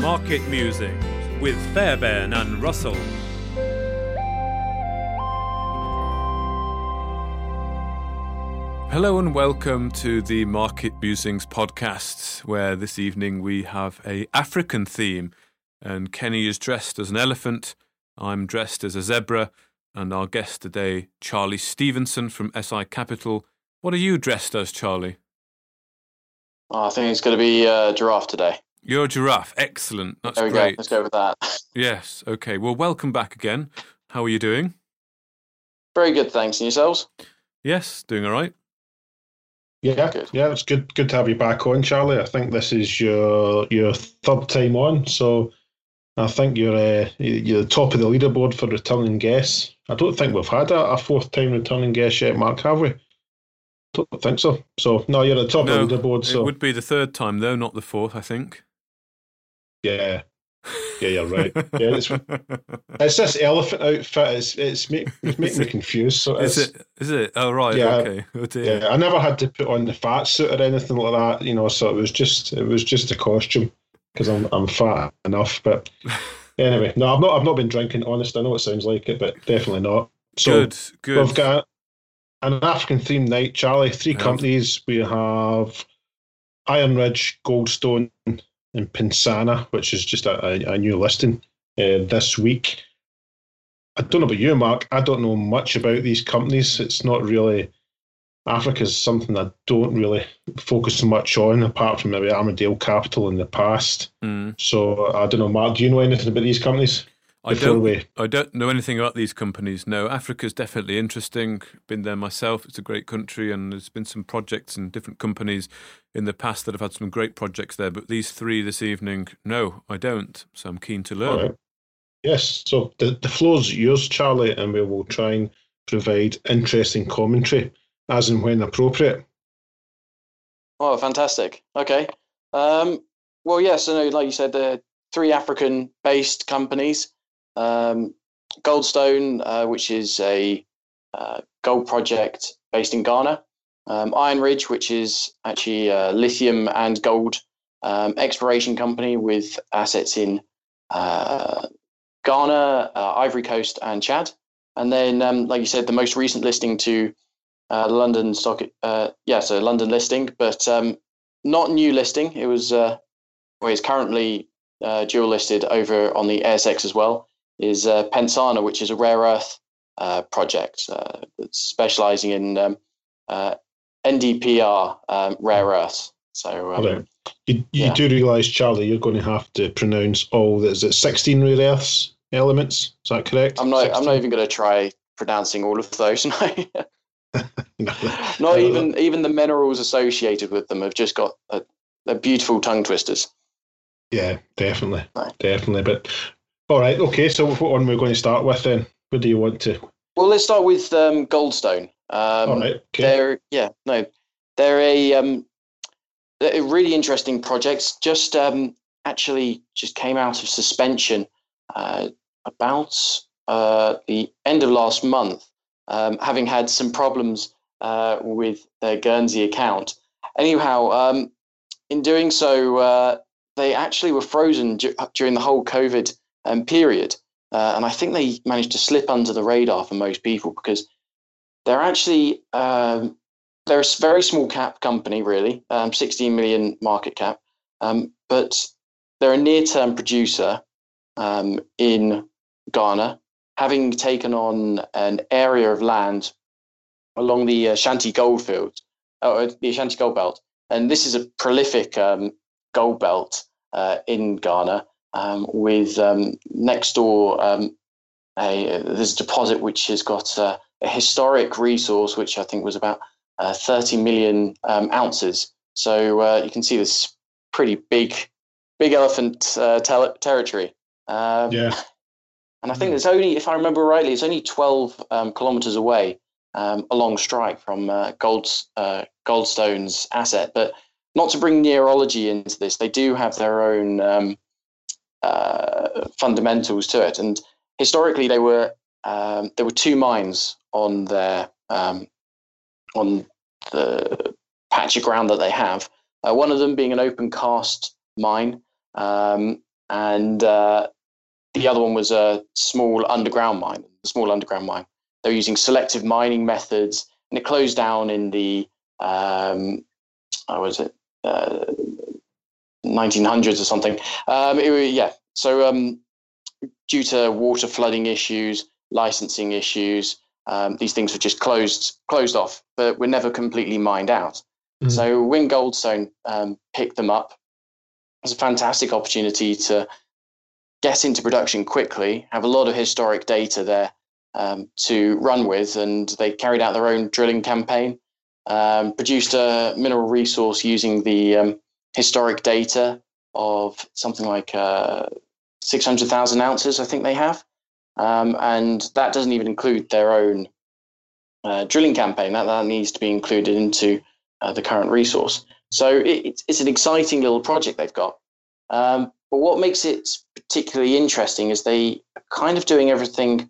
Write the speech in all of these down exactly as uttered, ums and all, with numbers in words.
Market Musings with Fairbairn and Russell. Hello and welcome to the Market Musings podcast, where this evening we have a African theme, and Kenny is dressed as an elephant, I'm dressed as a zebra, and our guest today, Charlie Stevenson from S I Capital. What are you dressed as, Charlie? Oh, I think it's going to be a giraffe today. You're a giraffe. Excellent. That's there we great. Go. Let's go with that. Yes. Okay. Well, welcome back again. How are you doing? Very good, thanks. And yourselves? Yes, doing all right. Yeah, good. Yeah, it's good. Good to have you back on, Charlie. I think this is your your third time on, so I think you're uh, you're the top of the leaderboard for returning guests. I don't think we've had a, a fourth time returning guest yet, Mark, have we? Don't think so. So no, you're at the top no, of the leaderboard. So it would be the third time though, not the fourth, I think. Yeah, yeah, you're right. Yeah, it's, it's this elephant outfit. It's it's, make, it's making me confused. So is it? Is it? Oh right. Yeah, okay. Oh, dear. Yeah, I never had to put on the fat suit or anything like that. You know, so it was just it was just a costume because I'm I'm fat enough. But anyway, no, I've not I've not been drinking. Honest, I know it sounds like it, but definitely not. So good, good. We've got an African themed night, Charlie. Three yeah. companies. We have Iron Ridge, Goldstone, and Pensana, which is just a, a, a new listing uh, this week. I don't know about you, Mark. I don't know much about these companies. It's not really... Africa's something I don't really focus much on, apart from maybe Armadale Capital in the past. Mm. So I don't know, Mark, do you know anything about these companies? I don't, we... I don't know anything about these companies, no. Africa's definitely interesting. Been there myself. It's a great country, and there's been some projects and different companies in the past that have had some great projects there. But these three this evening, no, I don't. So I'm keen to learn. All right. Yes, so the, the floor's yours, Charlie, and we will try and provide interesting commentary as and when appropriate. Oh, fantastic. Okay. Um, well, yes, so no, like you said, the three African-based companies. Um, Goldstone, uh, which is a uh, gold project based in Ghana. Um, Iron Ridge, which is actually a lithium and gold um, exploration company with assets in uh, Ghana, uh, Ivory Coast, and Chad. And then, um, like you said, the most recent listing to uh, London stock, uh, yeah, so London listing, but um, not new listing. It was, uh, well, it's currently uh, dual listed over on the A S X as well. Is uh, Pensana, which is a rare earth uh, project uh, that's specialising in um, uh, N D P R um, rare earths. So um, right. you, you yeah. do realise, Charlie, you're going to have to pronounce all the, is it sixteen rare earths elements? Is that correct? I'm not. sixteen? I'm not even going to try pronouncing all of those. No. no, not no, even no. even the minerals associated with them have just got a, a beautiful tongue twisters. Yeah, definitely, no. definitely. But all right, okay. So what one we're going to start with then? What do you want to? Well, let's start with um, Goldstone. Um, all right. Okay. They're yeah no, they're a um, they're a really interesting project. Just um, actually just came out of suspension uh, about uh, the end of last month, um, having had some problems uh, with their Guernsey account. Anyhow, um, in doing so, uh, they actually were frozen d- during the whole COVID um, period. Uh, and I think they managed to slip under the radar for most people because they're actually, um, they're a very small cap company, really, um, sixteen million market cap. Um, but they're a near-term producer um, in Ghana, having taken on an area of land along the Ashanti Goldfield, uh, the Ashanti Gold Belt. And this is a prolific um, gold belt uh, in Ghana. Um, with um, next door, um, a, there's a deposit which has got uh, a historic resource, which I think was about uh, thirty million um, ounces. So uh, you can see this pretty big, big elephant uh, ter- territory. Um, yeah. And I think it's only, if I remember rightly, it's only twelve um, kilometers away um, along strike from uh, Gold's, uh, Goldstone's asset. But not to bring neurology into this, they do have their own Um, Uh, fundamentals to it, and historically they were um, there were two mines on their um, on the patch of ground that they have. Uh, one of them being an open cast mine, um, and uh, the other one was a small underground mine. A small underground mine. They were using selective mining methods, and it closed down in the um, how was it uh, nineteen hundreds or something. Um, it, yeah, so um, due to water flooding issues, licensing issues, um, these things were just closed closed off, but were never completely mined out. Mm-hmm. So Wing Goldstone um, picked them up. It was a fantastic opportunity to get into production quickly, have a lot of historic data there um, to run with, and they carried out their own drilling campaign, um, produced a mineral resource using the um, historic data of something like uh, six hundred thousand ounces, I think they have. Um, and that doesn't even include their own uh, drilling campaign. That, that needs to be included into uh, the current resource. So it, it's an exciting little project they've got. Um, but what makes it particularly interesting is they are kind of doing everything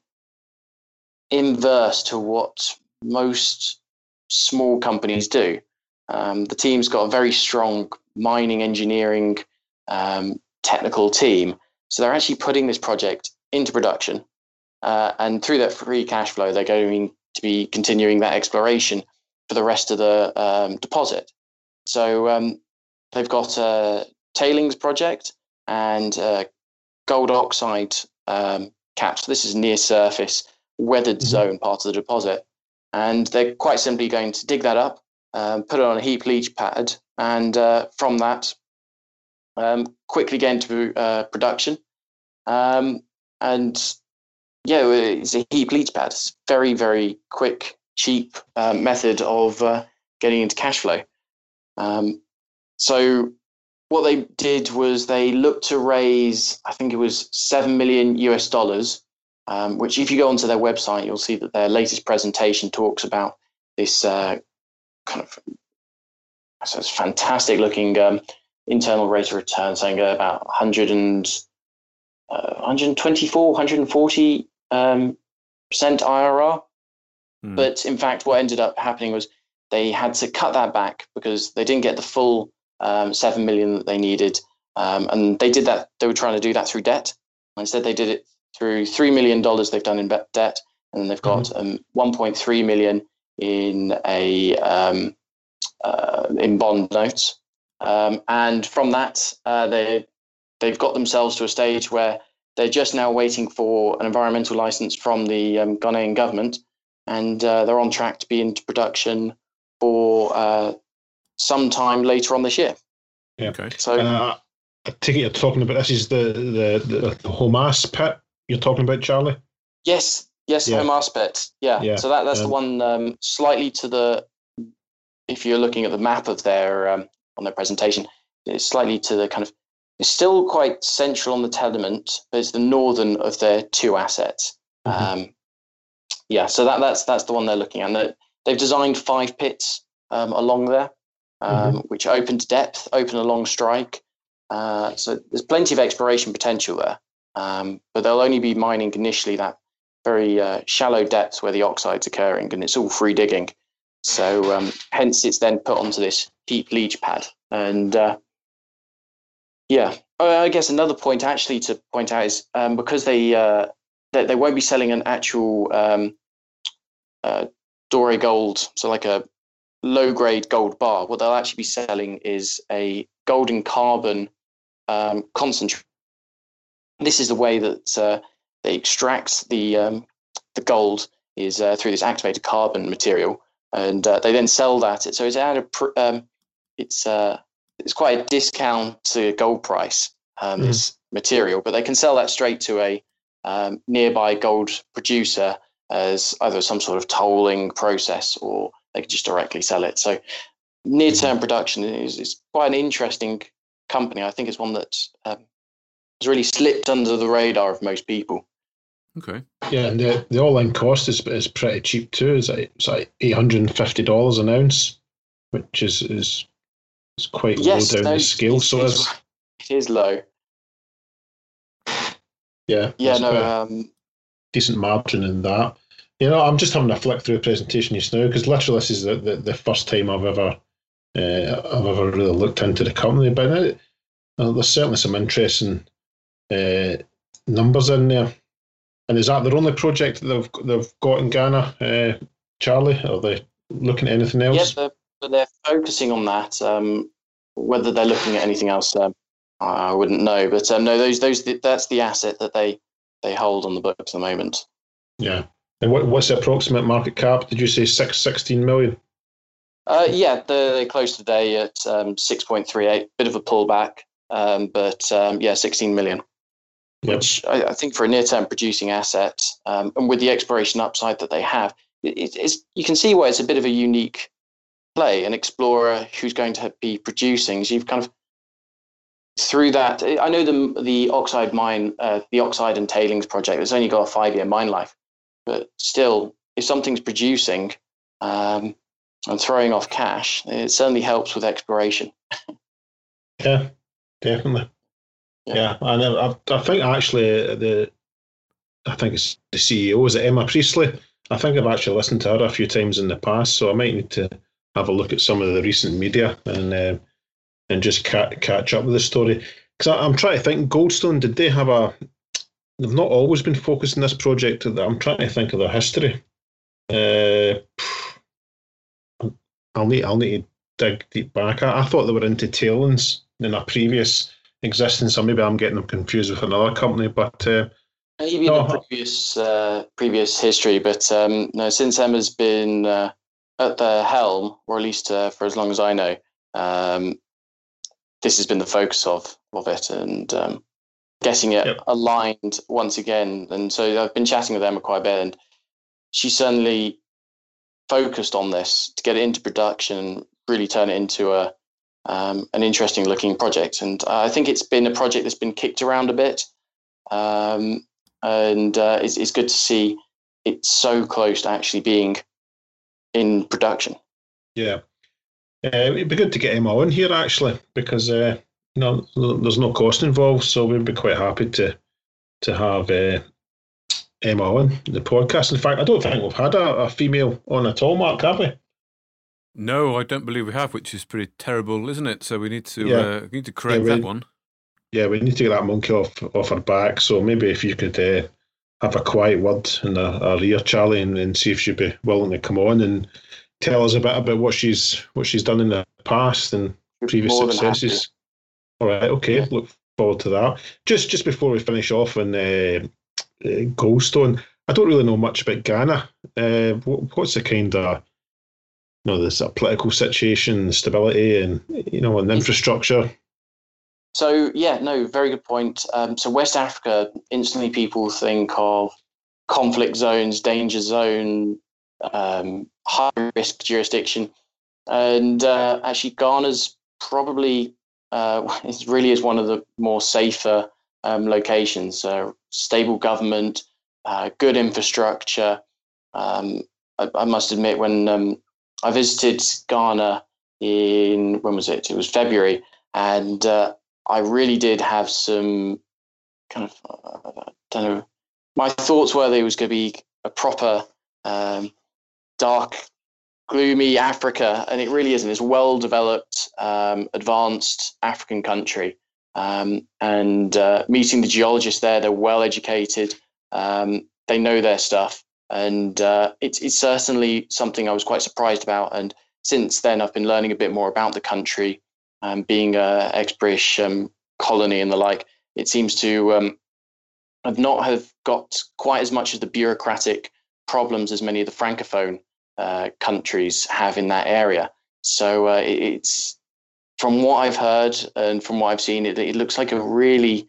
inverse to what most small companies do. Um, the team's got a very strong mining engineering um, technical team. So they're actually putting this project into production. Uh, and through that free cash flow, they're going to be continuing that exploration for the rest of the um, deposit. So um, they've got a tailings project and uh, gold oxide um, caps. This is near surface, weathered mm-hmm. zone part of the deposit. And they're quite simply going to dig that up, um, put it on a heap leach pad, and uh, from that, um, quickly get into uh, production. Um, and yeah, it's a heap leach pad. It's a very, very quick, cheap uh, method of uh, getting into cash flow. Um, so what they did was they looked to raise, I think it was seven million U S dollars, um, which if you go onto their website, you'll see that their latest presentation talks about this uh, kind of so it's fantastic looking um, internal rate of return, saying about one hundred and, uh, one twenty-four, one forty um, percent I R R. Mm. But in fact, what ended up happening was they had to cut that back because they didn't get the full um, seven million that they needed. Um, and they did that. They were trying to do that through debt. Instead, they did it through three million dollars they've done in debt. And then they've got mm-hmm. um, one point three million in a um, uh, in bond notes. Um, and from that, uh, they, they've got themselves to a stage where they're just now waiting for an environmental license from the um, Ghanaian government. And uh, they're on track to be into production for uh, sometime later on this year. Yeah. Okay. So uh, I take it you're talking about this is the the the, the Homas pit you're talking about, Charlie? Yes. Yes, yeah. Homas pit. Yeah. yeah. So that that's um, the one um, slightly to the. If you're looking at the map of their um, on their presentation, it's slightly to the kind of. It's still quite central on the tenement, but it's the northern of their two assets. Mm-hmm. Um, yeah. So that that's that's the one they're looking at. They've designed five pits um, along there, um, mm-hmm. which open to depth, open along strike. Uh, so there's plenty of exploration potential there, um, but they'll only be mining initially that very uh, shallow depths where the oxide's occurring, and it's all free digging. So um, hence it's then put onto this heap leach pad. And uh, yeah, I guess another point actually to point out is um, because they, uh, they they won't be selling an actual um, uh, doré gold, so like a low-grade gold bar. What they'll actually be selling is a gold and carbon um, concentrate. This is the way that uh, they extract the um, the gold is uh, through this activated carbon material, and uh, they then sell that. So it's at a pr- um, it's uh, it's quite a discount to gold price um, mm. this material, but they can sell that straight to a um, nearby gold producer as either some sort of tolling process, or they could just directly sell it. So near-term production is, is quite an interesting company. I think it's one that um, has really slipped under the radar of most people. Okay. Yeah, and the, the all-in cost is is pretty cheap too. It's like, it's like eight hundred and fifty dollars an ounce, which is is, is quite yes, low down no, the scale. So it's, it is low. Yeah. Yeah. No. Um, decent margin in that. You know, I'm just having a flick through the presentation just now because literally this is the, the, the first time I've ever uh, I've ever really looked into the company. But uh, there's certainly some interesting uh, numbers in there. And is that their only project that they've they've got in Ghana, uh, Charlie? Are they looking at anything else? Yes, they're, they're focusing on that. Um, whether they're looking at anything else, um, I wouldn't know. But um, no, those those that's the asset that they they hold on the books at the moment. Yeah. And what what's the approximate market cap? Did you say six sixteen million? Uh, yeah, they're, they're close today at um, six point three eight. Bit of a pullback, um, but um, yeah, sixteen million. Yep. Which I, I think for a near-term producing asset, um, and with the exploration upside that they have, it, it's, you can see why it's a bit of a unique play. An explorer who's going to be producing, so you've kind of through that. I know the the oxide mine, uh, the oxide and tailings project, it's only got a five-year mine life, but still, if something's producing um, and throwing off cash, it certainly helps with exploration. Yeah, definitely. Yeah, and I, I think actually the, I think it's the C E O, is it Emma Priestley? I think I've actually listened to her a few times in the past, so I might need to have a look at some of the recent media and uh, and just ca- catch up with the story. Because I'm trying to think, Goldstone, did they have a? They've not always been focused on this project. I'm trying to think of their history. Uh, I'll need I'll need to dig deep back. I, I thought they were into tailings in a previous existence, or maybe I'm getting them confused with another company, but uh, maybe no, the previous uh, previous history. But um, no, since Emma's been uh, at the helm, or at least uh, for as long as I know, um, this has been the focus of of it, and um, getting it yep. aligned once again. And so I've been chatting with Emma quite a bit, and she certainly focused on this to get it into production, really turn it into a Um, an interesting looking project. And uh, I think it's been a project that's been kicked around a bit. Um, and uh, it's, it's good to see it's so close to actually being in production. Yeah. Uh, it'd be good to get Emma on here actually, because uh, you know, there's no cost involved. So we'd be quite happy to to have uh, Emma on the podcast. In fact, I don't think we've had a, a female on at all, Mark, have we? No, I don't believe we have, which is pretty terrible, isn't it? So we need to yeah. uh, we need to correct yeah, we, that one. Yeah, we need to get that monkey off off her back. So maybe if you could uh, have a quiet word in her, her ear, Charlie, and, and see if she'd be willing to come on and tell us a bit about what she's what she's done in the past and previous More successes. All right, okay, yeah. Look forward to that. Just just before we finish off on uh, uh, Goldstone, I don't really know much about Ghana. Uh, what, what's the kind of You know, there's a political situation, stability, and you know, and infrastructure. So yeah, no, very good point. Um, so West Africa, instantly people think of conflict zones, danger zone, um, high risk jurisdiction, and uh, actually Ghana's probably uh, it really is one of the more safer um, locations. Uh, stable government, uh, good infrastructure. Um, I, I must admit when. Um, I visited Ghana in, when was it? It was February. And uh, I really did have some kind of, uh, I don't know, my thoughts were that it was going to be a proper um, dark, gloomy Africa. And it really isn't. It's a well-developed, um, advanced African country. Um, and uh, meeting the geologists there, they're well-educated. Um, they know their stuff. And uh, it's it's certainly something I was quite surprised about. And since then, I've been learning a bit more about the country, um, being a ex-British um, colony and the like. It seems to um, have not have got quite as much of the bureaucratic problems as many of the Francophone uh, countries have in that area. So uh, it, it's from what I've heard and from what I've seen, it, it looks like a really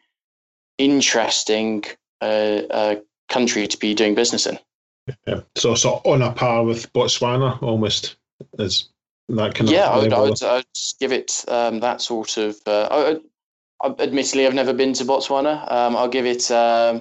interesting uh, uh, country to be doing business in. Yeah. So, so on a par with Botswana, almost, is that kind of yeah. I would, I would, I would give it um, that sort of. Uh, I, I, admittedly, I've never been to Botswana. Um, I'll give it um,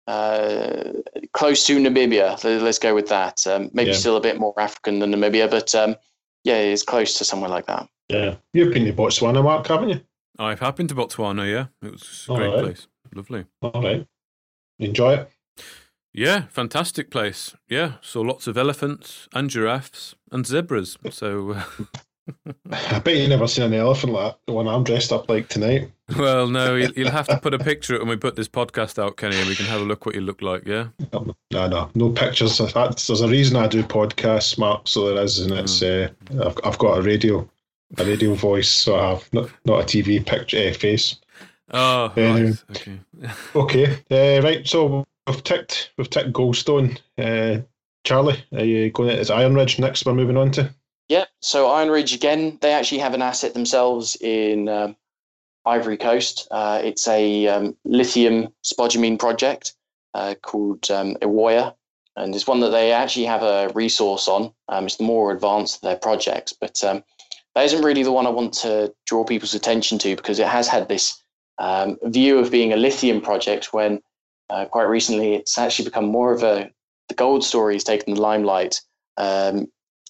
uh, close to Namibia. Let's go with that. Um, maybe yeah. still a bit more African than Namibia, but um, yeah, it's close to somewhere like that. Yeah, you've been to Botswana, Mark, haven't you? I've been to Botswana. Yeah, it was a All great right. place. Lovely. All right, enjoy it. Yeah, fantastic place. Yeah, saw lots of elephants and giraffes and zebras. So uh, I bet you've never seen an elephant like the one I'm dressed up like tonight. Well, no, you'll, you'll have to put a picture when we put this podcast out, Kenny, and we can have a look what you look like, yeah? No, no, no pictures. That's, there's a reason I do podcasts, Mark, so there is, and it's, uh, I've, I've got a radio a radio voice, so I have not, not a T V picture uh, face. Oh, anyway. right. Okay. Okay, uh, right, so we've ticked, we've ticked Goldstone. Uh, Charlie, are you going to, is Iron Ridge next we're moving on to? Yeah, so Iron Ridge, again, they actually have an asset themselves in um, Ivory Coast. Uh, it's a um, lithium spodumene project uh, called um, Ewoyaa, and it's one that they actually have a resource on. Um, it's the more advanced of their projects, but um, that isn't really the one I want to draw people's attention to, because it has had this um, view of being a lithium project when uh, quite recently it's actually become more of a, the gold story has taken the limelight. Um,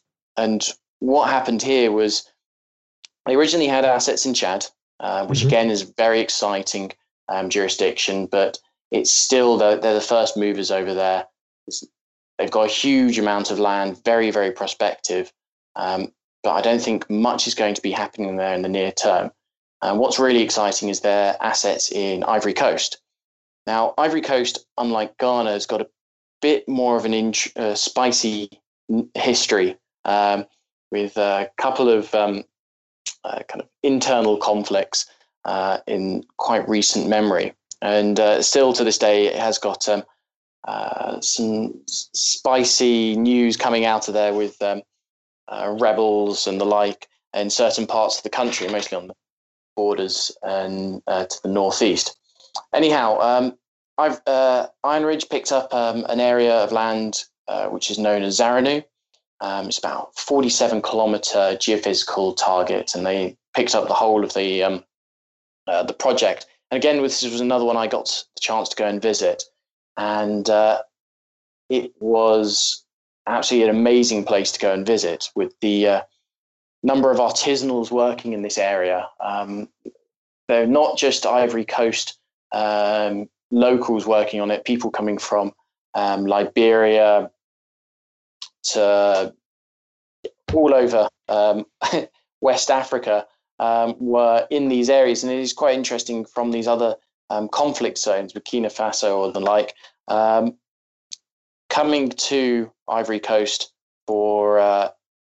and what happened here was they originally had assets in Chad, uh, which mm-hmm. again is a very exciting um, jurisdiction, but it's still, the, they're the first movers over there. It's, they've got a huge amount of land, very, very prospective. Um, but I don't think much is going to be happening there in the near term. And what's really exciting is their assets in Ivory Coast. Now, Ivory Coast, unlike Ghana, has got a bit more of an int- uh, spicy history um, with a couple of um, uh, kind of internal conflicts uh, in quite recent memory. And uh, still to this day, it has got um, uh, some spicy news coming out of there with um, uh, rebels and the like in certain parts of the country, mostly on the borders and uh, to the northeast. Anyhow, um, I've, uh, Iron Ridge picked up um, an area of land uh, which is known as Zaranu. Um, it's about a forty-seven kilometer geophysical target, and they picked up the whole of the um, uh, the project. And again, this was another one I got the chance to go and visit, and uh, it was absolutely an amazing place to go and visit with the uh, number of artisanals working in this area. Um, they're not just Ivory Coast um, locals working on it, people coming from um, Liberia to all over um, West Africa um, were in these areas. And it is quite interesting from these other um, conflict zones, Burkina Faso or the like, um, coming to Ivory Coast for uh,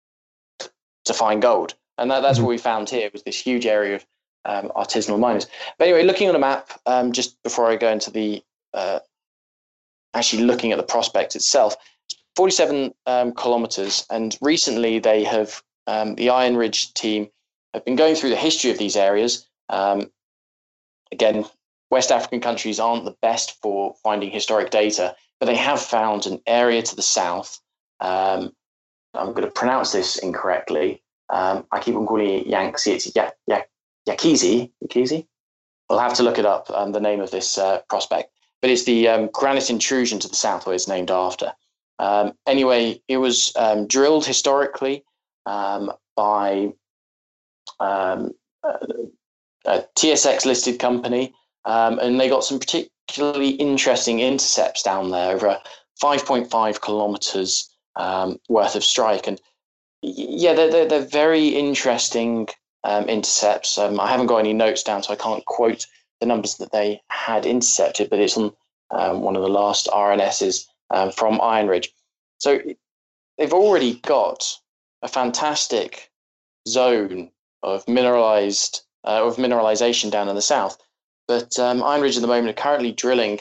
to find gold. And that, that's mm-hmm. what we found here, was this huge area of um, artisanal miners. But anyway, looking at a map, um, just before I go into the uh, actually looking at the prospect itself, forty-seven um, kilometers. And recently they have, um, the Iron Ridge team have been going through the history of these areas. Um, again, West African countries aren't the best for finding historic data, but they have found an area to the south. Um, I'm going to pronounce this incorrectly. Um, I keep on calling it Yangtze. It's ya- ya- Yakizi. Yakizi? We'll have to look it up, um, the name of this uh, prospect. But it's the um, granite intrusion to the south, where it's named after. Um, anyway, it was um, drilled historically um, by um, a, a T S X-listed company, um, and they got some particularly interesting intercepts down there, over five point five kilometers um, worth of strike. And yeah, they're, they're, they're very interesting um, intercepts. Um, I haven't got any notes down, so I can't quote the numbers that they had intercepted, but it's on um, one of the last R N Ss um, from Iron Ridge. So they've already got a fantastic zone of mineralized uh, of mineralization down in the south. But um, Iron Ridge at the moment are currently drilling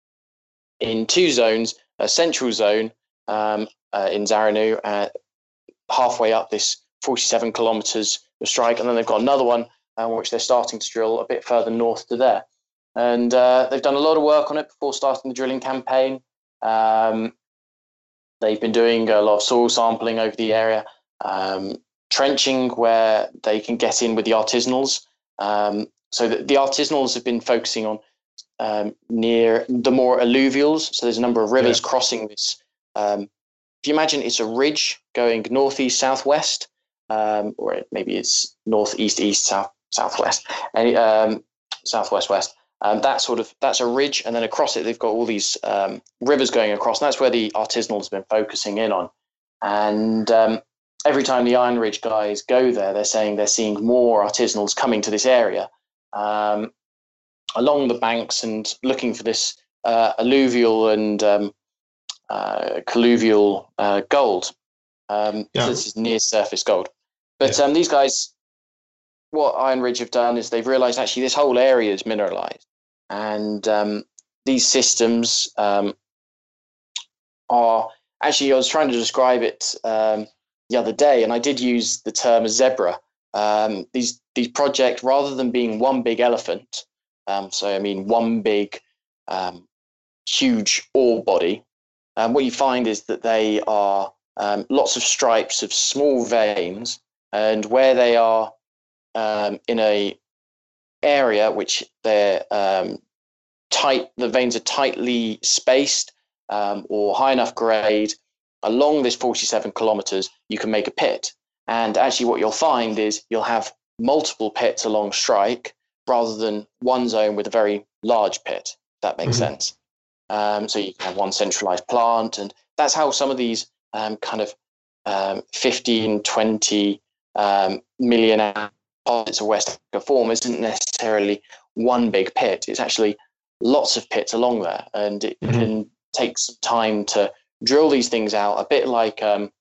in two zones: a central zone um, uh, in Zaranu, uh, halfway up this forty-seven kilometers of strike, and then they've got another one uh, which they're starting to drill a bit further north to there. And uh, they've done a lot of work on it before starting the drilling campaign. Um, they've been doing a lot of soil sampling over the area, um, trenching where they can get in with the artisanals. Um, so the, the artisanals have been focusing on um, near the more alluvials. So there's a number of rivers yeah. crossing this. Um, if you imagine it's a ridge going northeast, southwest, um, or maybe it's northeast, east, south, southwest, and um, southwest, west. Um, that sort of that's a ridge, and then across it they've got all these um, rivers going across, and that's where the artisanals have been focusing in on. And um, every time the Iron Ridge guys go there, they're saying they're seeing more artisanals coming to this area um, along the banks and looking for this uh, alluvial and um, uh, colluvial uh, gold. Um, yeah. So this is near surface gold. But yeah. um, these guys, what Iron Ridge have done is they've realized actually this whole area is mineralized. And um, these systems um, are actually, I was trying to describe it um, the other day, and I did use the term zebra. Um, these these projects, rather than being one big elephant, um, so I mean one big um, huge ore body, um, what you find is that they are um, lots of stripes of small veins, and where they are um, in a area which they're um, tight, the veins are tightly spaced um, or high enough grade. Along this forty-seven kilometers, you can make a pit. And actually what you'll find is you'll have multiple pits along strike rather than one zone with a very large pit, if that makes mm-hmm. sense. Um, so you can have one centralized plant. And that's how some of these um, kind of um, fifteen, twenty um, million deposits of West Africa form isn't necessarily one big pit. It's actually lots of pits along there. And it mm-hmm. can take some time to drill these things out, a bit like um,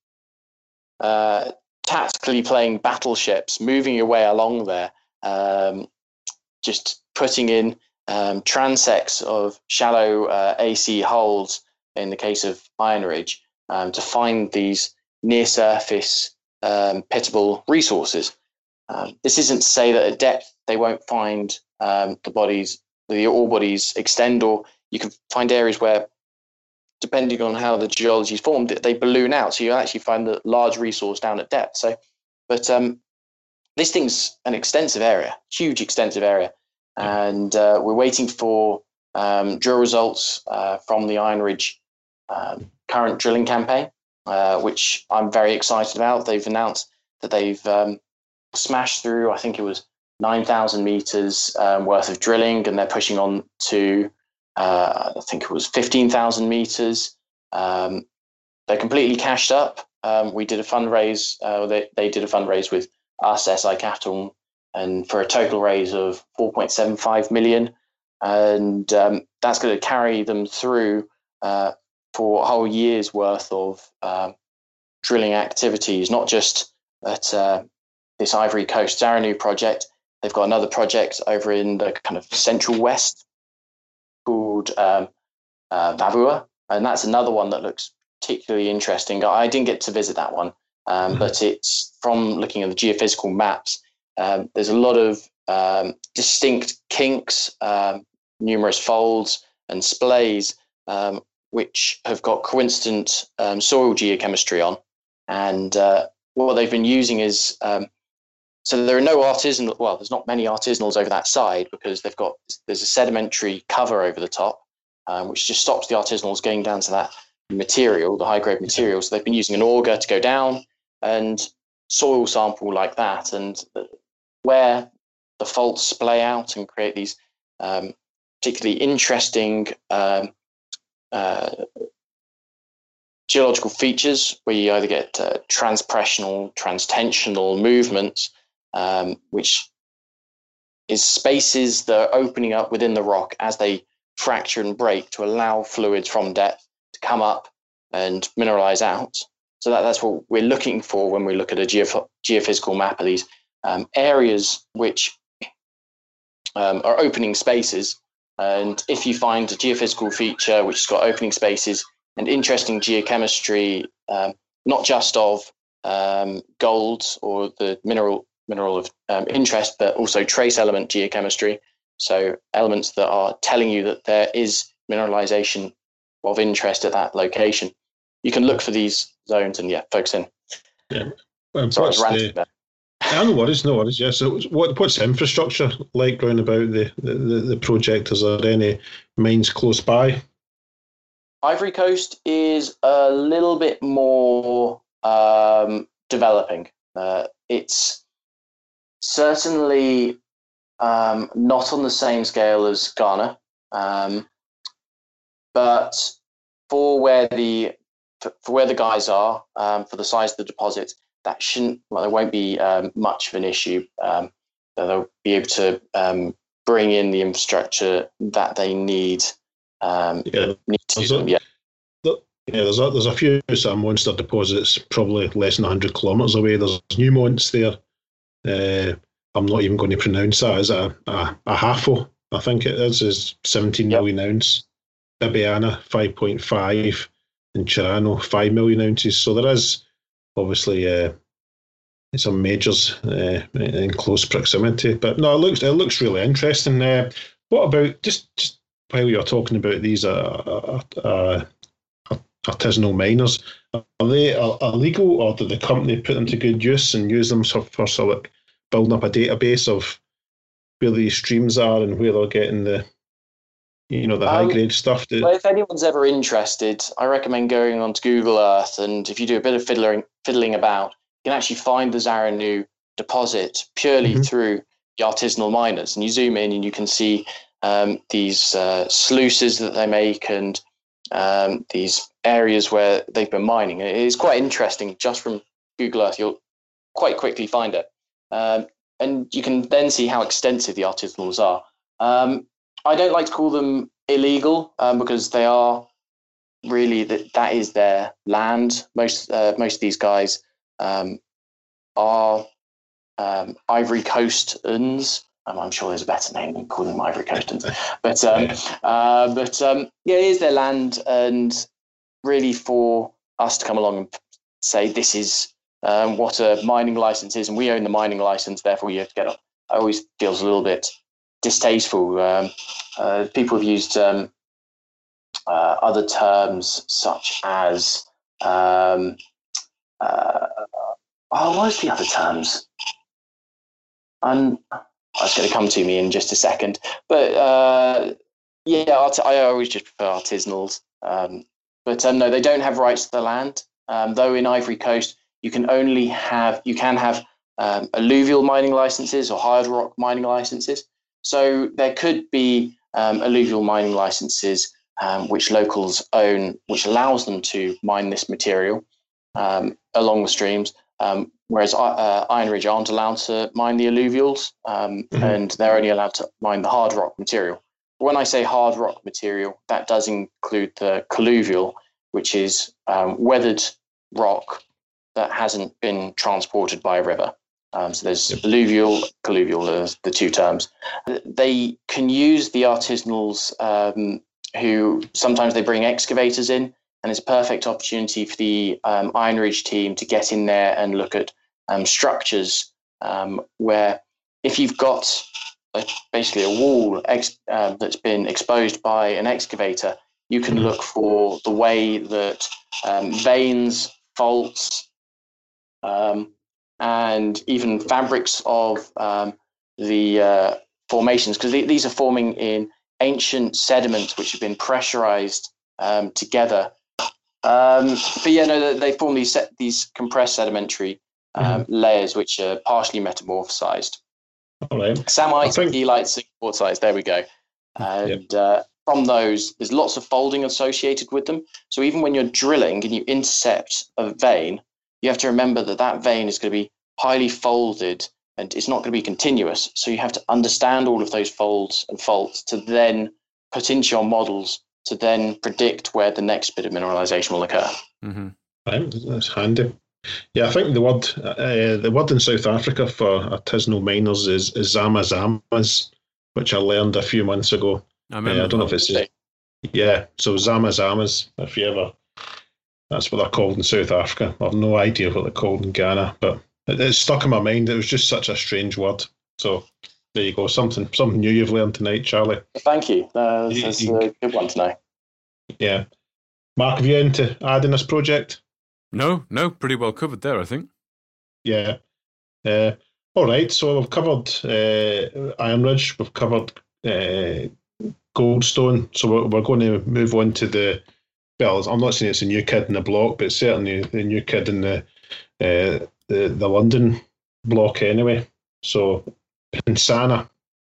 uh, tactically playing battleships, moving your way along there, um, just putting in um, transects of shallow uh, A C holes, in the case of Iron Ridge, um, to find these near-surface um, pittable resources. Um, this isn't to say that at depth they won't find um, the bodies, the ore bodies extend, or you can find areas where, depending on how the geology is formed, they balloon out. So you actually find the large resource down at depth. So, but um, this thing's an extensive area, huge extensive area. And uh, we're waiting for um, drill results uh, from the Iron Ridge um, current drilling campaign, uh, which I'm very excited about. They've announced that they've um, smashed through, I think it was nine thousand meters um, worth of drilling, and they're pushing on to Uh, I think it was fifteen thousand meters. Um, they're completely cashed up. Um, we did a fundraise. Uh, they, they did a fundraise with us, S I Capital, and for a total raise of four point seven five million. And um, that's going to carry them through uh, for a whole year's worth of uh, drilling activities, not just at uh, this Ivory Coast Zaranu project. They've got another project over in the kind of central west called um, uh, Vavua, and that's another one that looks particularly interesting. I didn't get to visit that one, um, mm-hmm. but it's from looking at the geophysical maps. Um, there's a lot of um, distinct kinks, um, numerous folds and splays, um, which have got coincident um, soil geochemistry on. And uh, what they've been using is, um, so there are no artisanal, well, there's not many artisanals over that side because they've got, there's a sedimentary cover over the top, um, which just stops the artisanals going down to that material, the high grade material. So they've been using an auger to go down and soil sample like that. And where the faults splay out and create these um, particularly interesting um, uh, geological features where you either get uh, transpressional, transtensional movements, um, which is spaces that are opening up within the rock as they fracture and break to allow fluids from depth to come up and mineralize out. So that, that's what we're looking for when we look at a geoph- geophysical map of these um, areas which um, are opening spaces. And if you find a geophysical feature which has got opening spaces and interesting geochemistry, um, not just of um, gold or the mineral mineral of um, interest, but also trace element geochemistry. So elements that are telling you that there is mineralization of interest at that location. You can look for these zones and yeah, focus in. Yeah. Um, Sorry, the, there. Yeah, no worries, no worries. Yeah. So what what's the infrastructure like round about the, the, the project? Is there any mines close by? Ivory Coast is a little bit more um, developing. Uh, it's certainly um, not on the same scale as Ghana, um, but for where the for where the guys are, um, for the size of the deposit, that shouldn't, well, there won't be um, much of an issue. Um, they'll be able to um, bring in the infrastructure that they need. Um, yeah, need to there's them, a, yeah. the- yeah, there's a, there's a few sort of monster deposits probably less than one hundred kilometres away. There's Newmont's there. Uh, I'm not even going to pronounce that. Is it a, a, a Hafo? I think it is, is seventeen Yep. million ounce. Bibiana, five point five, and Chirano, five million ounces. So there is obviously uh, some majors uh, in close proximity. But no, it looks it looks really interesting. Uh, what about, just, just while you're talking about these uh, uh, uh, artisanal miners, are they illegal, or do the company put them to good use and use them for, for sort of like building up a database of where these streams are and where they're getting the, you know, the Um, high grade stuff? To, Well, if anyone's ever interested, I recommend going onto Google Earth, and if you do a bit of fiddling, fiddling about, you can actually find the Zaranu deposit purely Mhm. through the artisanal miners. And you zoom in and you can see um, these uh, sluices that they make, and um, these areas where they've been mining. It is quite interesting. Just from Google Earth, you'll quite quickly find it. Um, and you can then see how extensive the artisanals are. Um, I don't like to call them illegal um, because they are really, that that is their land. Most uh, most of these guys um, are um, Ivory Coastans. Um, I'm sure there's a better name than calling them Ivory Coastans, but um, uh, but um, yeah, it is their land, and really for us to come along and say this is um, what a mining license is, and we own the mining license, therefore you have to get up. I always feels a little bit distasteful. Um, uh, people have used um, uh, other terms such as um, uh, oh, what is the other terms? I'm, it's going to come to me in just a second. But uh, yeah, art- I always just prefer artisanals. Um, but um, no, they don't have rights to the land. Um, though in Ivory Coast, you can only have you can have um, alluvial mining licenses or hard rock mining licenses. So there could be um, alluvial mining licenses um, which locals own, which allows them to mine this material um, along the streams, um, whereas uh, Iron Ridge aren't allowed to mine the alluvials, um, mm-hmm. and they're only allowed to mine the hard rock material. When I say hard rock material, that does include the colluvial, which is um, weathered rock that hasn't been transported by a river. Um, so there's yep. alluvial, colluvial, are the two terms. They can use the artisanals um, who sometimes they bring excavators in, and it's a perfect opportunity for the um, Iron Ridge team to get in there and look at um, structures um, where if you've got a, basically a wall ex, uh, that's been exposed by an excavator, you can look for the way that um, veins, faults, um, and even fabrics of um, the uh, formations, because th- these are forming in ancient sediments which have been pressurized um, together. Um, but yeah, no, they form these set, these compressed sedimentary um, mm-hmm. layers which are partially metamorphosized. All right. Samite, think... Heelites, and quartzites. There we go. And yep. uh, from those, there's lots of folding associated with them. So even when you're drilling and you intercept a vein, you have to remember that that vein is going to be highly folded and it's not going to be continuous. So you have to understand all of those folds and faults to then put into your models to then predict where the next bit of mineralization will occur. Mm-hmm. That's handy. Yeah, I think the word uh, the word in South Africa for artisanal miners is, is zama zamas, which I learned a few months ago. I remember. Uh, I don't know if it's yeah. So zama zamas, if you ever. That's what they're called in South Africa. I have no idea what they're called in Ghana, but it, it stuck in my mind. It was just such a strange word. So there you go. Something something new you've learned tonight, Charlie. Thank you. Uh, that's you, a good one to know. Yeah. Mark, have you anything to add in this project? No, no, pretty well covered there, I think. Yeah. Uh, all right. So we've covered uh, Iron Ridge. We've covered uh, Goldstone. So we're, we're going to move on to the Well, I'm not saying it's a new kid in the block, but certainly the new kid in the uh, the, the London block anyway. So, Pensana.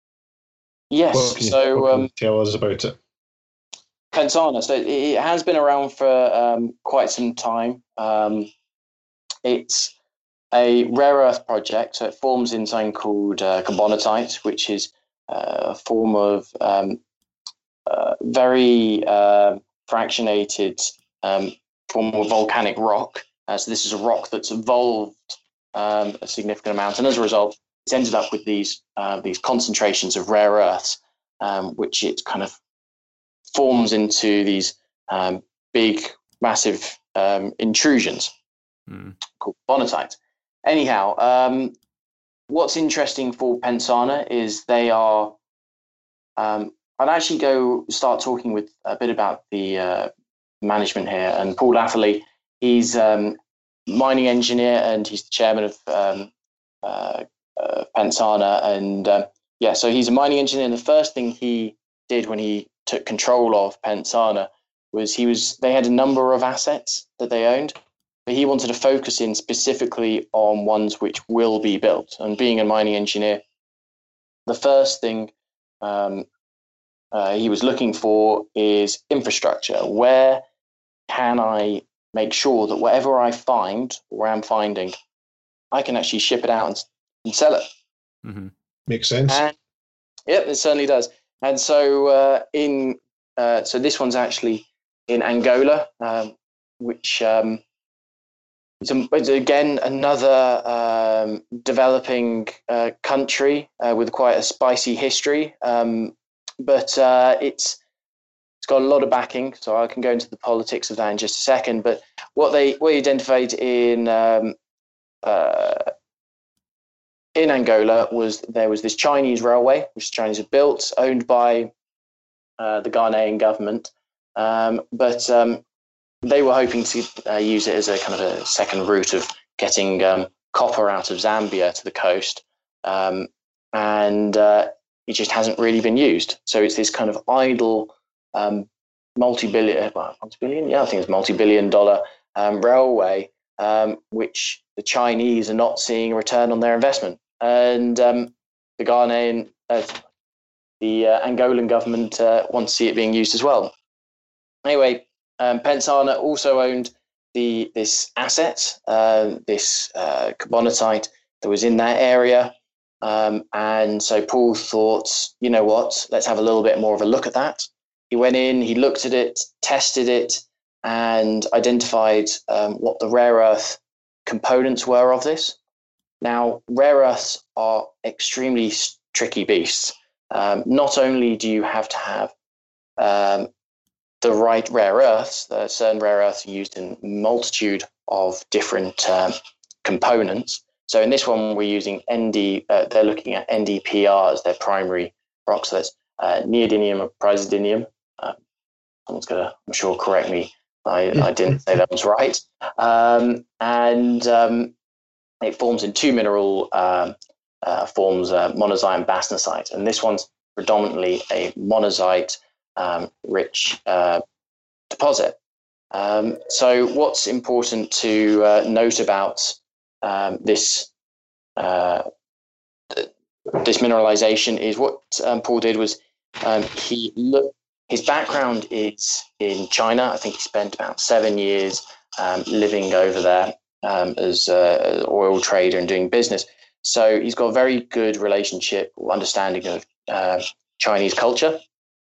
Yes, what can you, so what can um, you tell us about it? Pensana, so it, it has been around for um, quite some time. Um, it's a rare earth project. So it forms in something called uh, carbonatite, which is uh, a form of um, uh, very uh, fractionated um, form of volcanic rock. Uh, so this is a rock that's evolved um, a significant amount, and as a result, it's ended up with these uh, these concentrations of rare earths, um, which it kind of forms into these um, big, massive um, intrusions mm. called bonatite. Anyhow, um, what's interesting for Pensana is they are. Um, I'd actually go start talking with a bit about the uh, management here, and Paul Lafferty. He's um, mining engineer and he's the chairman of um, uh, uh, Pensana, and uh, yeah, so he's a mining engineer. And the first thing he did when he took control of Pensana was he was they had a number of assets that they owned, but he wanted to focus in specifically on ones which will be built. And being a mining engineer, the first thing um, uh, he was looking for is infrastructure. Where can I make sure that whatever I find or am finding, I can actually ship it out and, and sell it? Mm-hmm. Makes sense. And, yep, it certainly does. And so uh, in uh, so this one's actually in Angola, um, which um, is, a, is again another um, developing uh, country uh, with quite a spicy history, um, but uh, it's it's got a lot of backing. So I can go into the politics of that in just a second. But what they what they identified in um, uh, in Angola was there was this Chinese railway, which the Chinese had built, owned by uh, the Ghanaian government. Um, but um, they were hoping to uh, use it as a kind of a second route of getting um, copper out of Zambia to the coast. Um, and uh, it just hasn't really been used. So it's this kind of idle um, multi-billion, well, multi-billion? Yeah, I think it's multi-billion dollar um, railway, um, which the Chinese are not seeing a return on their investment. And um, the Ghanaian, uh, the uh, Angolan government uh, want to see it being used as well. Anyway, um, Pensana also owned the this asset, uh, this uh, carbonatite that was in that area. Um, and so Paul thought, you know what, let's have a little bit more of a look at that. He went in, he looked at it, tested it, and identified um, what the rare earth components were of this. Now, rare earths are extremely tricky beasts. Um, not only do you have to have um, the right rare earths, uh, certain rare earths are used in a multitude of different um, components. So in this one, we're using N D, uh, they're looking at N D P R as their primary rock. So that's uh, neodymium or praseodymium. Uh, someone's going to, I'm sure, correct me. I, I didn't say that was right. Um, and um, it forms in two mineral um, uh, forms, uh, monazite and bastnasite. And this one's predominantly a monazite um, rich uh, deposit. Um, so what's important to uh, note about um, this uh, this mineralization is what um, Paul did was um, he looked. His background is in China. I think he spent about seven years um, living over there um, as an oil trader and doing business. So he's got a very good relationship or understanding of uh, Chinese culture.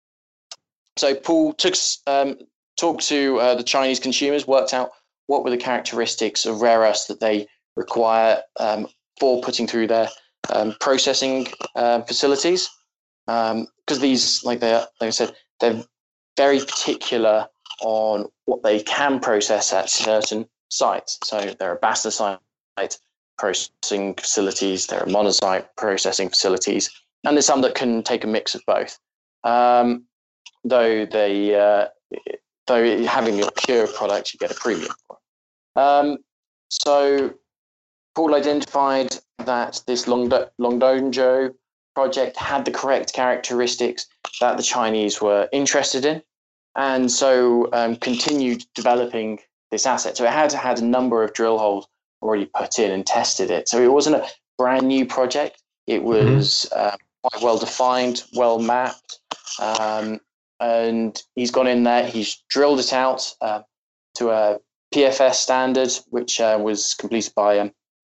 So Paul took um, talked to uh, the Chinese consumers, worked out what were the characteristics of rare earths that they require um, for putting through their um, processing uh, facilities. Because um, these, like they, like I said, they're very particular on what they can process at certain sites. So there are bastnasite processing facilities, there are monazite processing facilities, and there's some that can take a mix of both. Um, though they, uh, though having a pure product, you get a premium for it. Um, so Paul identified that this Longdo- Longdonjo project had the correct characteristics that the Chinese were interested in, and so um, continued developing this asset. So it had had a number of drill holes already put in and tested it. So it wasn't a brand new project. It was mm-hmm. uh, quite well defined, well mapped, um, and he's gone in there. He's drilled it out uh, to a P F S standard, which uh, was completed by um,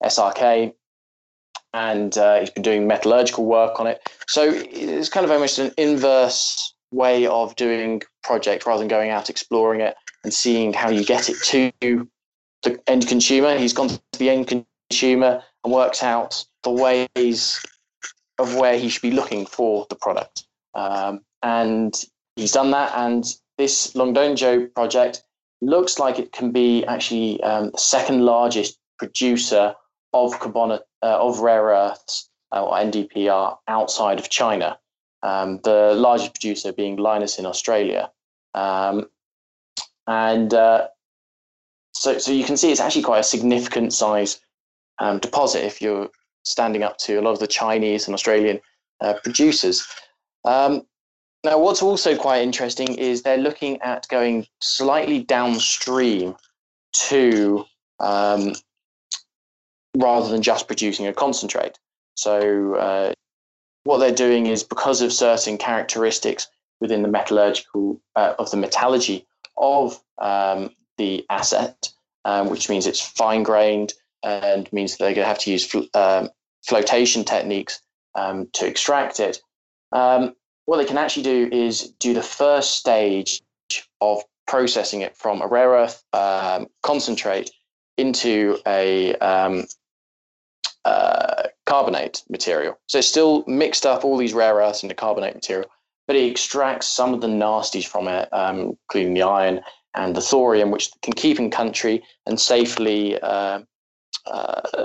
S R K, and uh, he's been doing metallurgical work on it. So it's kind of almost an inverse way of doing project rather than going out exploring it and seeing how you get it to the end consumer. He's gone to the end consumer and works out the ways of where he should be looking for the product. Um, and he's done that. And this Longdongzhou project looks like it can be actually um, the second largest producer of carbon, uh, of rare earths uh, or N D P R outside of China. Um, the largest producer being Lynas in Australia. Um, and uh, so, so you can see it's actually quite a significant size um, deposit if you're standing up to a lot of the Chinese and Australian uh, producers. Um, now, what's also quite interesting is they're looking at going slightly downstream to um, rather than just producing a concentrate. So uh, what they're doing is, because of certain characteristics within the metallurgical uh, of the metallurgy of um, the asset, um, which means it's fine grained and means that they're going to have to use fl- um, flotation techniques um, to extract it. Um, what they can actually do is do the first stage of processing it from a rare earth um, concentrate into a um, uh, carbonate material. So it's still mixed up all these rare earths into carbonate material, but it extracts some of the nasties from it, um, including the iron and the thorium, which can keep in country and safely uh, uh,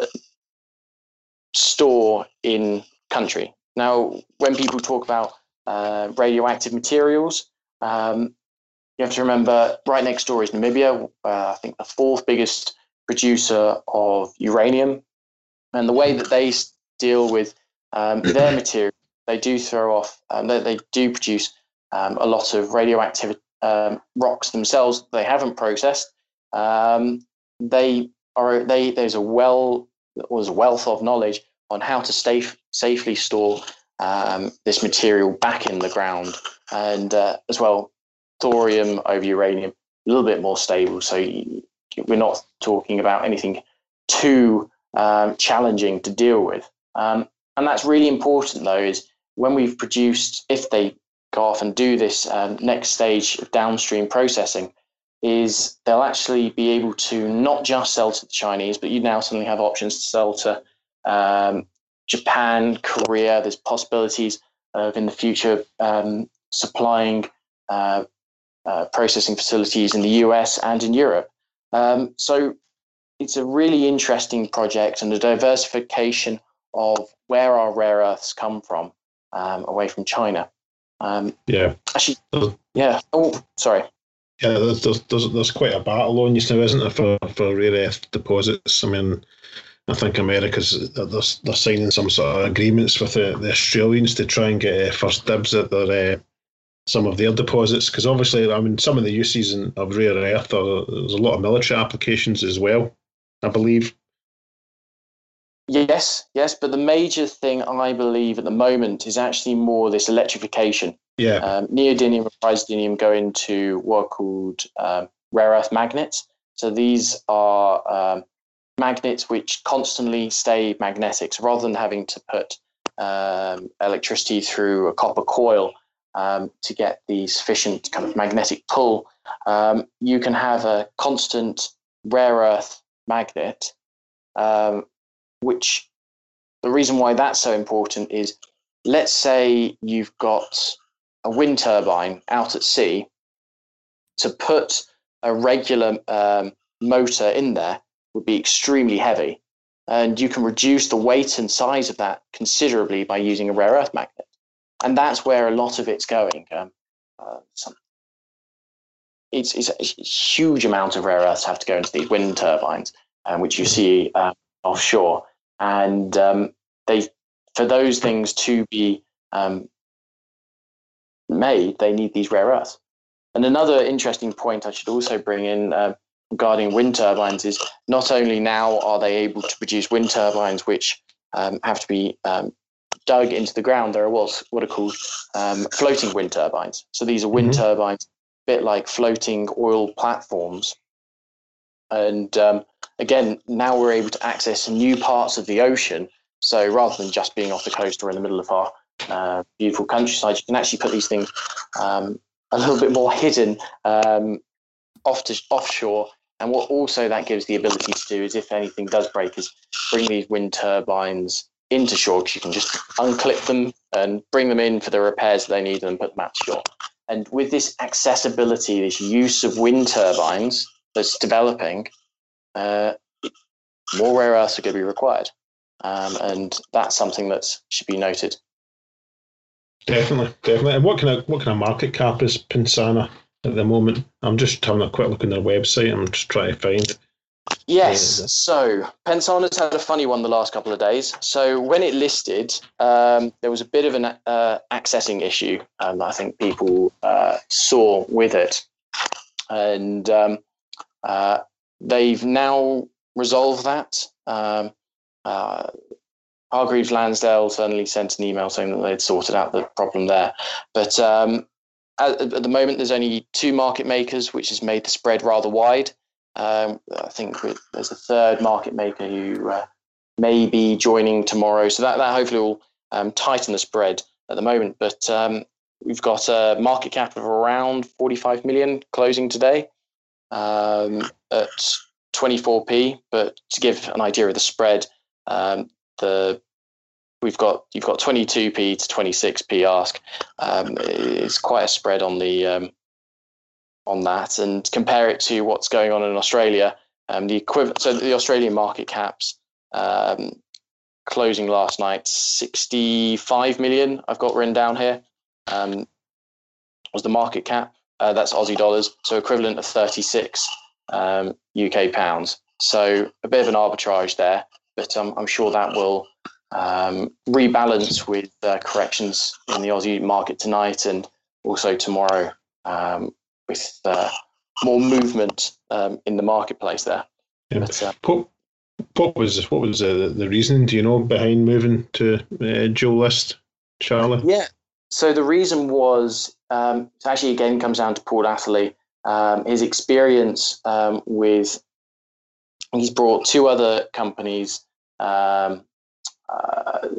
store in country. Now, when people talk about uh, radioactive materials, um, you have to remember right next door is Namibia, uh, I think the fourth biggest producer of uranium. And the way that they deal with um, their material, they do throw off, um, they, they do produce um, a lot of radioactive um, rocks themselves that they haven't processed. Um, they are they there's a well there's a wealth of knowledge on how to safe, safely store um, this material back in the ground, and uh, as well, thorium over uranium, a little bit more stable. So you, we're not talking about anything too um, challenging to deal with. Um, and that's really important, though, is when we've produced, if they go off and do this um, next stage of downstream processing, is they'll actually be able to not just sell to the Chinese, but you now suddenly have options to sell to um, Japan, Korea. There's possibilities of in the future um, supplying uh, uh, processing facilities in the U S and in Europe. Um, so it's a really interesting project and a diversification of where our rare earths come from um, away from China. Um, yeah. Actually, yeah. Oh, sorry. Yeah, there's, there's there's there's quite a battle on just now, isn't there, for, for rare earth deposits? I mean, I think America's they're, they're signing some sort of agreements with the, the Australians to try and get uh, first dibs at their uh, some of their deposits, because obviously, I mean, some of the uses in, of rare earth are there's a lot of military applications as well, I believe. Yes, yes, but the major thing I believe at the moment is actually more this electrification. Yeah. Um, neodymium and praseodymium go into what are called um, rare earth magnets. So these are um, magnets which constantly stay magnetic. So rather than having to put um, electricity through a copper coil um, to get the sufficient kind of magnetic pull, um, you can have a constant rare earth magnet, um, which the reason why that's so important is, let's say you've got a wind turbine out at sea. To put a regular um, motor in there would be extremely heavy, and you can reduce the weight and size of that considerably by using a rare earth magnet. And that's where a lot of it's going. Um, uh, some, it's, it's a huge amount of rare earths have to go into these wind turbines, um, which you see uh, offshore. And um, they, for those things to be um, made, they need these rare earths. And another interesting point I should also bring in uh, regarding wind turbines is not only now are they able to produce wind turbines which um, have to be um, dug into the ground, there are what's, what are called um, floating wind turbines. So these are wind mm-hmm. turbines, a bit like floating oil platforms. And um, again, now we're able to access new parts of the ocean. So rather than just being off the coast or in the middle of our uh, beautiful countryside, you can actually put these things um, a little bit more hidden um, off to offshore. And what also that gives the ability to do is, if anything does break, is bring these wind turbines into shore, because you can just unclip them and bring them in for the repairs they need and put them out to shore. And with this accessibility, this use of wind turbines that's developing, uh, more rare earths are going to be required. Um, and that's something that should be noted. Definitely, definitely. And what kind of what kind of market cap is Pensana at the moment? I'm just having a quick look on their website. I'm just trying to find. Yes. Uh, so Pensana's had a funny one the last couple of days. So when it listed, um, there was a bit of an uh, accessing issue. Um, I think people uh, saw with it, and um, uh, they've now resolved that. Um, uh, Hargreaves Lansdale certainly sent an email saying that they'd sorted out the problem there. But um, at, at the moment, there's only two market makers, which has made the spread rather wide. Um, I think there's a third market maker who uh, may be joining tomorrow. So that, that hopefully will um, tighten the spread at the moment. But um, we've got a market cap of around forty-five million closing today um, at twenty-four p. But to give an idea of the spread, um, the we've got you've got twenty-two p to twenty-six p ask. Um, it's quite a spread on the um, on that, and compare it to what's going on in Australia. Um, the equivalent, so the Australian market caps um, closing last night sixty-five million. I've got written down here. Um, was the market cap? Uh, that's Aussie dollars, so equivalent of thirty-six um, U K pounds. So a bit of an arbitrage there. But um, I'm sure that will um, rebalance with uh, corrections in the Aussie market tonight, and also tomorrow um, with uh, more movement um, in the marketplace there. Yeah. But, uh, what, what was what was the, the reason, do you know, behind moving to uh, dual list, Charlie? Yeah. So the reason was um, it actually again comes down to Paul Atherley, um, his experience um, with. He's brought two other companies Um, uh,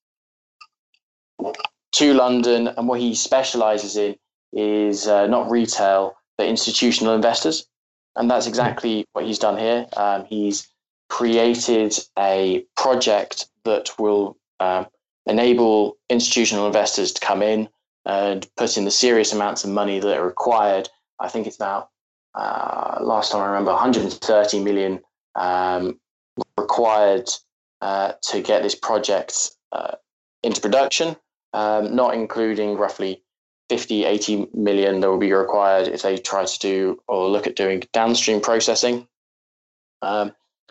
to London, and what he specialises in is uh, not retail but institutional investors, and that's exactly what he's done here. Um, he's created a project that will um, enable institutional investors to come in and put in the serious amounts of money that are required. I think it's about uh, last time I remember one hundred thirty million um, required Uh, to get this project uh, into production, um, not including roughly fifty, eighty million that will be required if they try to do or look at doing downstream processing. Um,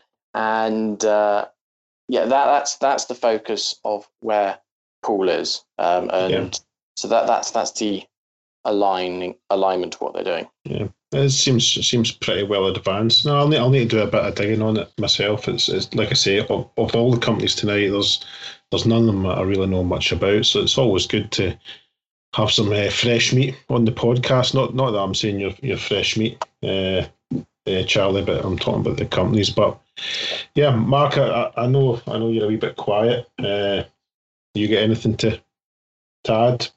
and uh, yeah, that, that's that's the focus of where Paul is. Um, and yeah. so that that's that's the aligning alignment to what they're doing. Yeah. It seems seems pretty well advanced. No, I'll need I'll need to do a bit of digging on it myself. It's, it's like I say, of, of all the companies tonight, there's there's none of them that I really know much about. So it's always good to have some uh, fresh meat on the podcast. Not not that I'm saying you're you're fresh meat, uh, uh, Charlie, but I'm talking about the companies. But yeah, Mark, I, I know I know you're a wee bit quiet. Uh, do you get anything to to add?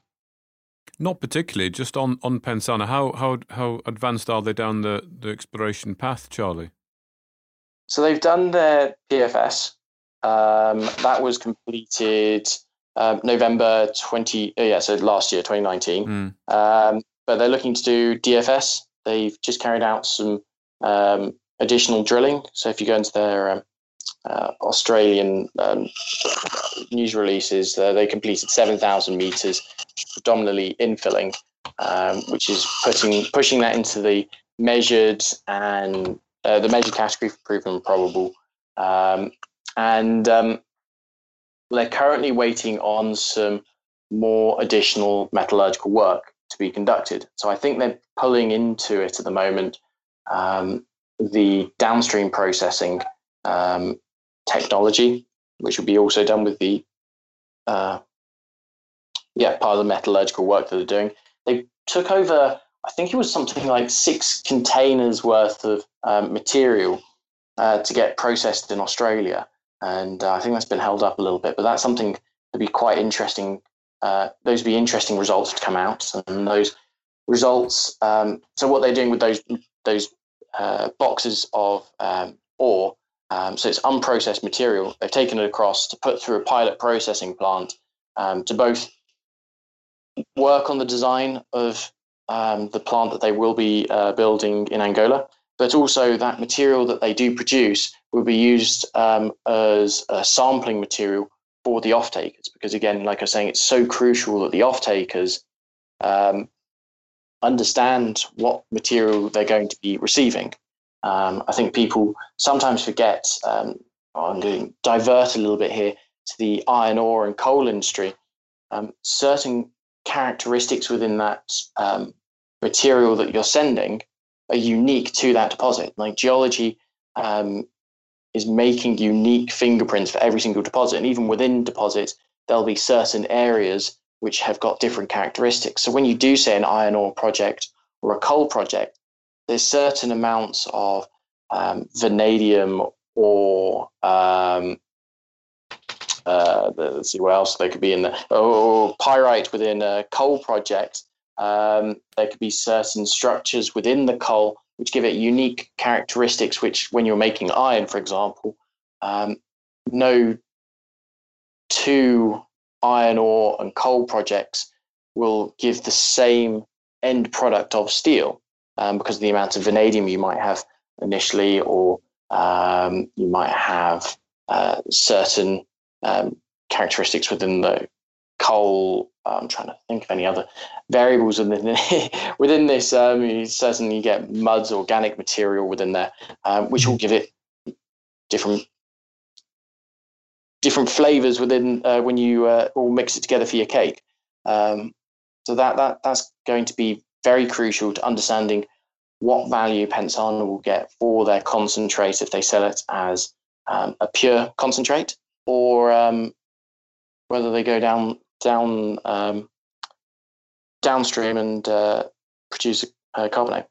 Not particularly. Just on, on Pensana, how how how advanced are they down the, the exploration path, Charlie? So they've done their P F S. Um, that was completed uh, November twenty. Uh, yeah, so last year, twenty nineteen. Mm. Um, but they're looking to do D F S. They've just carried out some um, additional drilling. So if you go into their um, uh, Australian um, news releases, uh, they completed seven thousand meters, predominantly infilling, um, which is putting pushing that into the measured and uh, the measured category for proven and probable. Um, and um, they're currently waiting on some more additional metallurgical work to be conducted. So I think they're pulling into it at the moment um, the downstream processing um, technology, which will be also done with the uh, yeah part of the metallurgical work that they're doing. They took over, I think it was something like six containers worth of um, material uh, to get processed in Australia. And uh, I think that's been held up a little bit, but that's something to be quite interesting. Uh, those would be interesting results to come out, and those results. Um, so what they're doing with those those uh, boxes of um, ore, um, so it's unprocessed material. They've taken it across to put through a pilot processing plant um, to both work on the design of um, the plant that they will be uh, building in Angola, but also that material that they do produce will be used um, as a sampling material for the off-takers. Because again, like I was saying, it's so crucial that the off-takers um, understand what material they're going to be receiving. Um, I think people sometimes forget, um, I'm going to divert a little bit here to the iron ore and coal industry. Um, certain characteristics within that um, material that you're sending are unique to that deposit. Like geology um, is making unique fingerprints for every single deposit. And even within deposits, there'll be certain areas which have got different characteristics. So when you do say an iron ore project or a coal project, there's certain amounts of um, vanadium or um, uh, let's see what else there could be in there. Oh, pyrite within a coal project. Um, there could be certain structures within the coal which give it unique characteristics, which when you're making iron, for example, um, no two iron ore and coal projects will give the same end product of steel um, because of the amount of vanadium you might have initially, or um, you might have uh, certain um, characteristics within the coal. I'm trying to think of any other variables within within this. Um, you certainly you get muds, organic material within there, um, which will give it different different flavors within uh, when you uh, all mix it together for your cake. Um, so that that that's going to be very crucial to understanding what value Pensana will get for their concentrate if they sell it as um, a pure concentrate, or um, whether they go down down um, downstream and uh, produce a, a carbonate.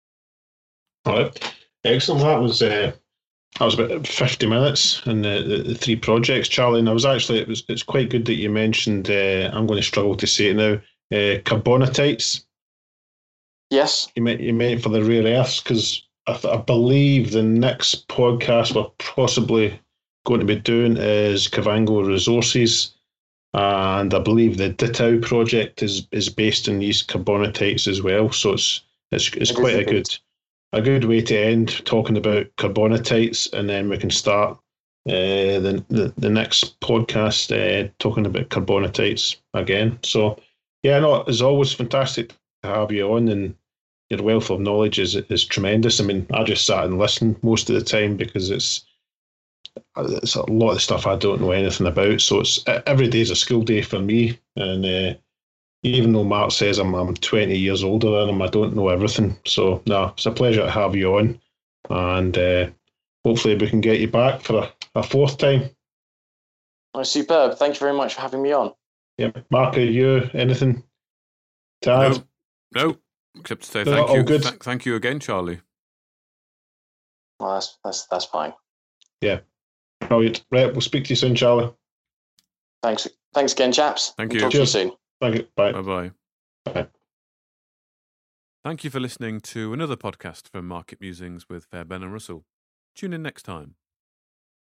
All right, excellent. That was uh, that was about fifty minutes in the, the, the three projects, Charlie. And I was actually it was it's quite good that you mentioned. Uh, I'm going to struggle to say it now. Uh, carbonatites. Yes, you meant you meant for the rare earths, because I, th- I believe the next podcast we're possibly going to be doing is Kavango Resources. And I believe the Ditau project is, is based in these carbonatites as well. So it's it's it's quite a good a good way to end talking about carbonatites, and then we can start uh, the, the the next podcast uh, talking about carbonatites again. So yeah, no, it's always fantastic to have you on, and your wealth of knowledge is is tremendous. I mean, I just sat and listened most of the time because it's. It's a lot of stuff I don't know anything about, so it's every day is a school day for me. And uh, even though Mark says I'm I'm twenty years older than him, I don't know everything. So no, it's a pleasure to have you on, and uh, hopefully we can get you back for a, a fourth time. Oh, superb! Thank you very much for having me on. Yeah, Mark, are you anything to add? No, no, except to say No, thank all you. good. Th- thank you again, Charlie. Well, that's that's that's fine. Yeah. Brilliant. Right, we'll speak to you soon, Charlie. Thanks. Thanks again, chaps. Thank We'll you. Talk Cheers. to you soon. Thank you. Bye. Bye-bye. Bye. Thank you for listening to another podcast from Market Musings with Fairbairn and Russell. Tune in next time.